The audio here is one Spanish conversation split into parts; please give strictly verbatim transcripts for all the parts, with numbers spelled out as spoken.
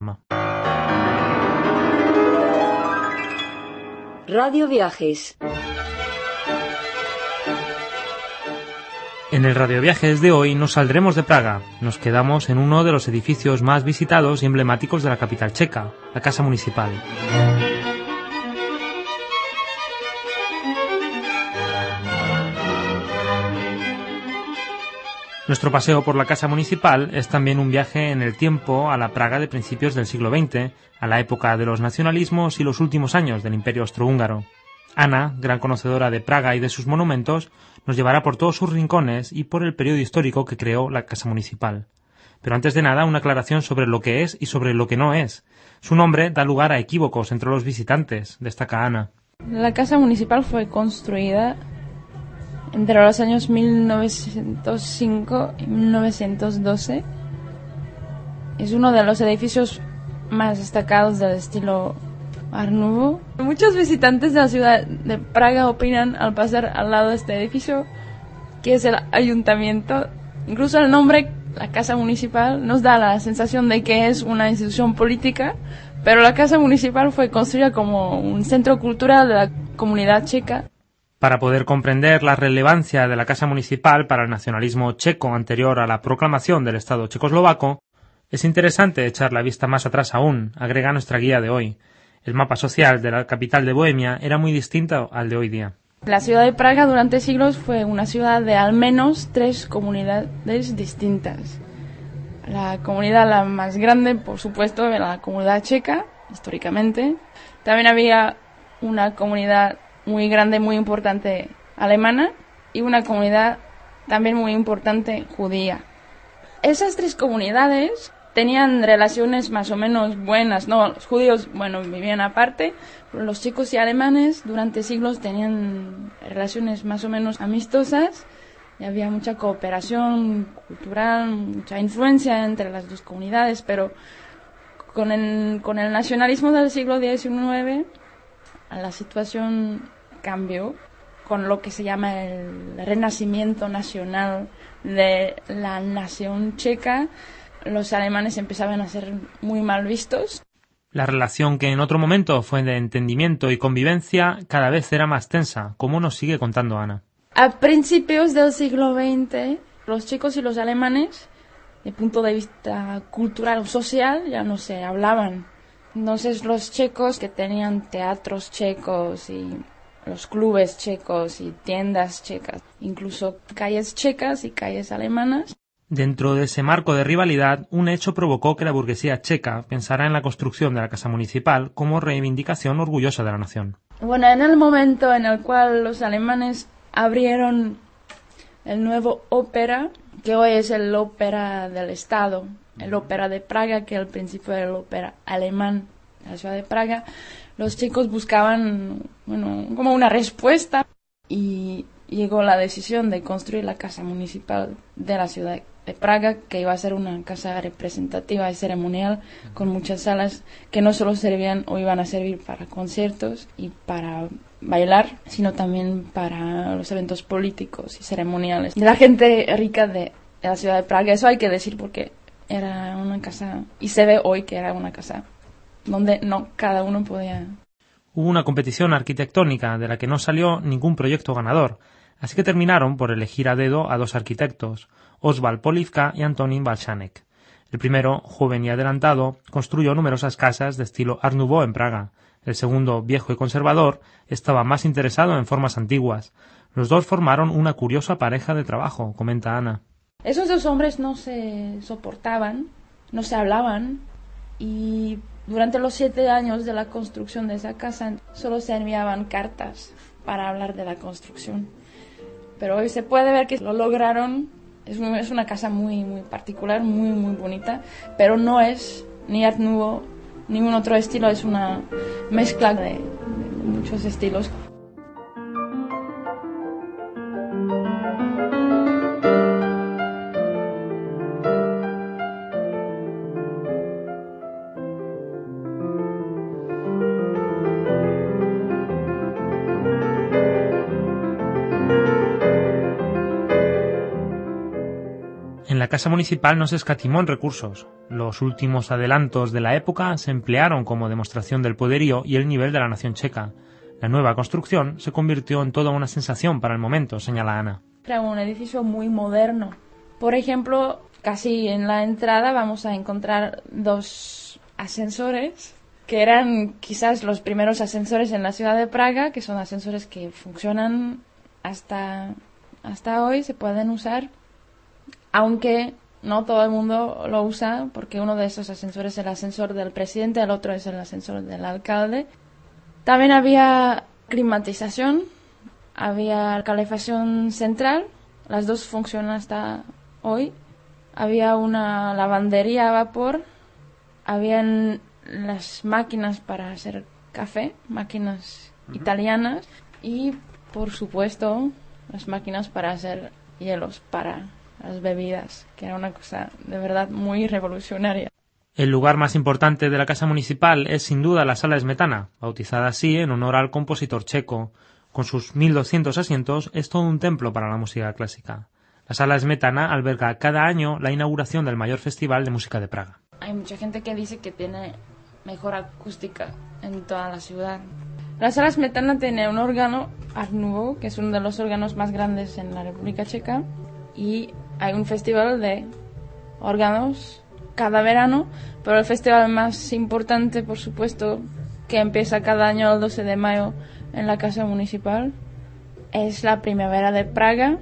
forma. Radio Viajes. En el Radio Viajes de hoy nos saldremos de Praga. Nos quedamos en uno de los edificios más visitados y emblemáticos de la capital checa, la Casa Municipal. Nuestro paseo por la Casa Municipal es también un viaje en el tiempo a la Praga de principios del siglo veinte, a la época de los nacionalismos y los últimos años del Imperio Austrohúngaro. Ana, gran conocedora de Praga y de sus monumentos, nos llevará por todos sus rincones y por el periodo histórico que creó la Casa Municipal. Pero antes de nada, una aclaración sobre lo que es y sobre lo que no es. Su nombre da lugar a equívocos entre los visitantes, destaca Ana. La Casa Municipal fue construida entre los años mil novecientos cinco y mil novecientos doce. Es uno de los edificios más destacados del estilo Art Nouveau. Muchos visitantes de la ciudad de Praga opinan al pasar al lado de este edificio que es el ayuntamiento. Incluso el nombre, la Casa Municipal, nos da la sensación de que es una institución política, pero la Casa Municipal fue construida como un centro cultural de la comunidad checa. Para poder comprender la relevancia de la Casa Municipal para el nacionalismo checo anterior a la proclamación del Estado checoslovaco, es interesante echar la vista más atrás aún, agrega nuestra guía de hoy. El mapa social de la capital de Bohemia era muy distinto al de hoy día. La ciudad de Praga durante siglos fue una ciudad de al menos tres comunidades distintas. La comunidad la más grande, por supuesto, era la comunidad checa, históricamente. También había una comunidad muy grande, muy importante alemana y una comunidad también muy importante judía. Esas tres comunidades tenían relaciones más o menos buenas, ¿no? Los judíos, bueno, vivían aparte, pero los checos y alemanes durante siglos tenían relaciones más o menos amistosas y había mucha cooperación cultural, mucha influencia entre las dos comunidades, pero con el, con el nacionalismo del siglo diecinueve la situación cambió con lo que se llama el renacimiento nacional de la nación checa. Los alemanes empezaban a ser muy mal vistos. La relación que en otro momento fue de entendimiento y convivencia cada vez era más tensa, como nos sigue contando Ana. A principios del siglo veinte, los checos y los alemanes, de punto de vista cultural o social, ya no se hablaban. Entonces los checos que tenían teatros checos y los clubes checos y tiendas checas, incluso calles checas y calles alemanas. Dentro de ese marco de rivalidad, un hecho provocó que la burguesía checa pensara en la construcción de la Casa Municipal como reivindicación orgullosa de la nación. Bueno, en el momento en el cual los alemanes abrieron el nuevo ópera, que hoy es el ópera del Estado, el ópera de Praga, que al principio era el ópera alemán de la ciudad de Praga, los chicos buscaban, bueno, como una respuesta y llegó la decisión de construir la Casa Municipal de la ciudad de Praga, que iba a ser una casa representativa y ceremonial con muchas salas que no solo servían o iban a servir para conciertos y para bailar, sino también para los eventos políticos y ceremoniales de la gente rica de, de la ciudad de Praga. Eso hay que decir porque era una casa, y se ve hoy que era una casa donde no cada uno podía. Hubo una competición arquitectónica de la que no salió ningún proyecto ganador, así que terminaron por elegir a dedo a dos arquitectos, Oswald Polivka y Antonín Balšanek. El primero, joven y adelantado, construyó numerosas casas de estilo Art Nouveau en Praga. El segundo, viejo y conservador, estaba más interesado en formas antiguas. Los dos formaron una curiosa pareja de trabajo, comenta Ana. Esos dos hombres no se soportaban, no se hablaban, y durante los siete años de la construcción de esa casa solo se enviaban cartas para hablar de la construcción. Pero hoy se puede ver que lo lograron. Es, un, es una casa muy, muy particular, muy, muy bonita, pero no es ni Art Nouveau, ningún otro estilo, es una mezcla de, de muchos estilos. la Casa Municipal no se escatimó en recursos. Los últimos adelantos de la época se emplearon como demostración del poderío y el nivel de la nación checa. La nueva construcción se convirtió en toda una sensación para el momento, señala Ana. Era un edificio muy moderno. Por ejemplo, casi en la entrada vamos a encontrar dos ascensores, que eran quizás los primeros ascensores en la ciudad de Praga, que son ascensores que funcionan hasta, hasta hoy, se pueden usar, aunque no todo el mundo lo usa, porque uno de esos ascensores es el ascensor del presidente, el otro es el ascensor del alcalde. También había climatización, había calefacción central, las dos funcionan hasta hoy. Había una lavandería a vapor, habían las máquinas para hacer café, máquinas italianas, y por supuesto las máquinas para hacer hielos para las bebidas, que era una cosa de verdad muy revolucionaria. El lugar más importante de la Casa Municipal es sin duda la Sala Smetana, bautizada así en honor al compositor checo. Con sus mil doscientos asientos es todo un templo para la música clásica. La Sala Smetana alberga cada año la inauguración del mayor festival de música de Praga. Hay mucha gente que dice que tiene mejor acústica en toda la ciudad. La Sala Smetana tiene un órgano Art Nouveau, que es uno de los órganos más grandes en la República Checa, y hay un festival de órganos cada verano, pero el festival más importante, por supuesto, que empieza cada año el doce de mayo en la Casa Municipal, es la Primavera de Praga,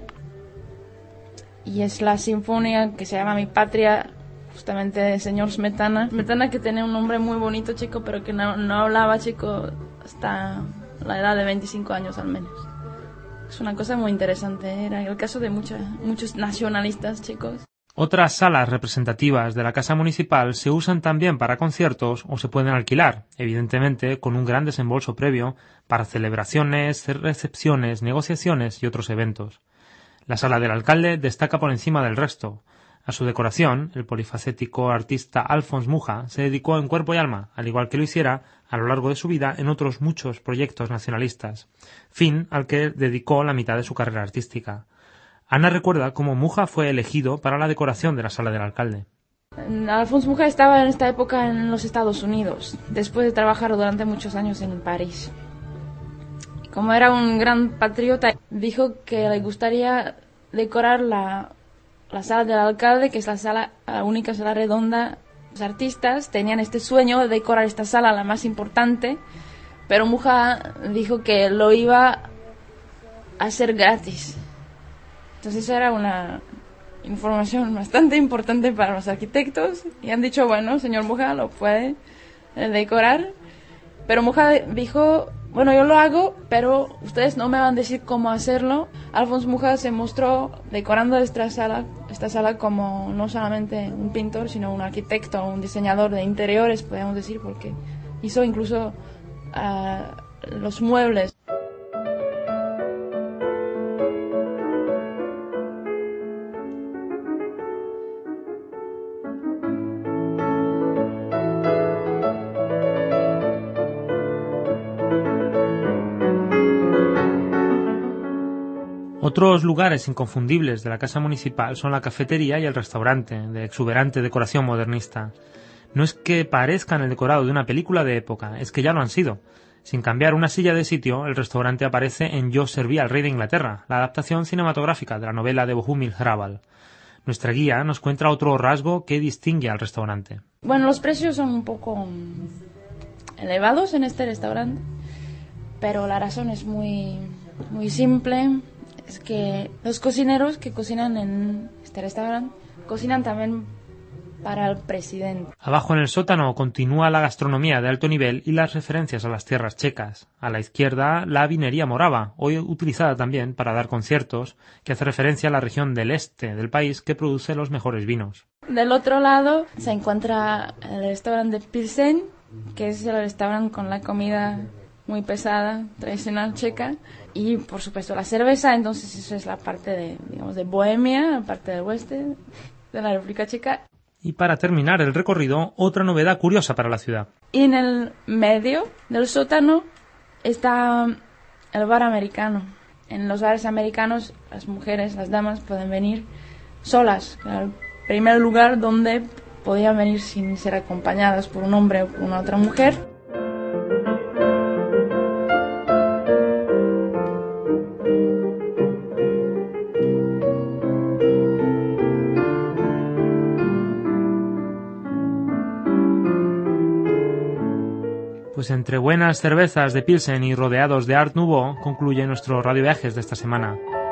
y es la sinfonía que se llama Mi Patria, justamente del señor Smetana. Smetana, que tenía un nombre muy bonito checo, pero que no, no hablaba checo hasta la edad de veinticinco años al menos. Es una cosa muy interesante, era el caso de mucha, muchos nacionalistas checos. Otras salas representativas de la Casa Municipal se usan también para conciertos o se pueden alquilar, evidentemente con un gran desembolso previo para celebraciones, recepciones, negociaciones y otros eventos. La sala del alcalde destaca por encima del resto. A su decoración, el polifacético artista Alfons Mucha se dedicó en cuerpo y alma, al igual que lo hiciera a lo largo de su vida en otros muchos proyectos nacionalistas, fin al que dedicó la mitad de su carrera artística. Ana recuerda cómo Mucha fue elegido para la decoración de la sala del alcalde. Alfons Mucha estaba en esta época en los Estados Unidos, después de trabajar durante muchos años en París. Como era un gran patriota, dijo que le gustaría decorar la, la sala del alcalde, que es la sala, la única sala redonda. Los artistas tenían este sueño de decorar esta sala, la más importante, pero Mucha dijo que lo iba a hacer gratis. Entonces era una información bastante importante para los arquitectos y han dicho, bueno, señor Mucha lo puede decorar, pero Mucha dijo, bueno, yo lo hago, pero ustedes no me van a decir cómo hacerlo. Alfons Mucha se mostró decorando esta sala, esta sala como no solamente un pintor, sino un arquitecto, un diseñador de interiores, podemos decir, porque hizo incluso uh, los muebles. Otros lugares inconfundibles de la Casa Municipal son la cafetería y el restaurante, de exuberante decoración modernista. No es que parezcan el decorado de una película de época, es que ya lo han sido. Sin cambiar una silla de sitio, el restaurante aparece en Yo serví al rey de Inglaterra, la adaptación cinematográfica de la novela de Bohumil Hrabal. Nuestra guía nos cuenta otro rasgo que distingue al restaurante. Bueno, los precios son un poco elevados en este restaurante, pero la razón es muy, muy simple. Es que los cocineros que cocinan en este restaurante cocinan también para el presidente. Abajo en el sótano continúa la gastronomía de alto nivel y las referencias a las tierras checas. A la izquierda, la vinería morava, hoy utilizada también para dar conciertos, que hace referencia a la región del este del país que produce los mejores vinos. Del otro lado se encuentra el restaurante Pilsen, que es el restaurante con la comida muy pesada, tradicional checa, y por supuesto la cerveza. Entonces eso es la parte de, digamos, de Bohemia, la parte del oeste de la República Checa. Y para terminar el recorrido, otra novedad curiosa para la ciudad. Y en el medio del sótano está el bar americano. En los bares americanos las mujeres, las damas pueden venir solas. El primer lugar donde podían venir sin ser acompañadas por un hombre o por una otra mujer. Pues entre buenas cervezas de Pilsen y rodeados de Art Nouveau concluye nuestro Radio Viajes de esta semana.